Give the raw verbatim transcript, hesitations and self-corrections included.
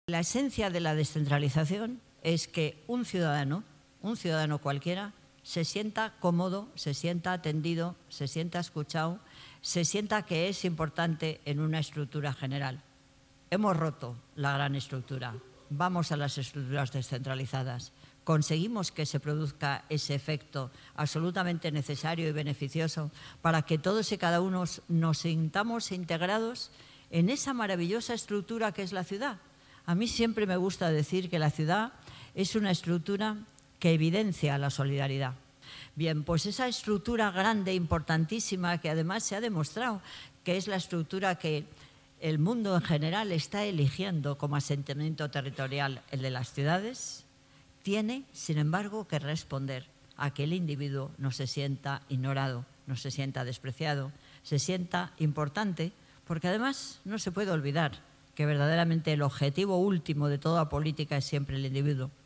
La esencia de la descentralización es que un ciudadano, un ciudadano cualquiera, se sienta cómodo, se sienta atendido, se sienta escuchado, se sienta que es importante en una estructura general. Hemos roto la gran estructura, vamos a las estructuras descentralizadas. Conseguimos que se produzca ese efecto absolutamente necesario y beneficioso para que todos y cada uno nos sintamos integrados en esa maravillosa estructura que es la ciudad. A mí siempre me gusta decir que la ciudad es una estructura que evidencia la solidaridad. Bien, pues esa estructura grande, importantísima, que además se ha demostrado que es la estructura que el mundo en general está eligiendo como asentamiento territorial, el de las ciudades, tiene, sin embargo, que responder a que el individuo no se sienta ignorado, no se sienta despreciado, se sienta importante, porque además no se puede olvidar que verdaderamente el objetivo último de toda política es siempre el individuo.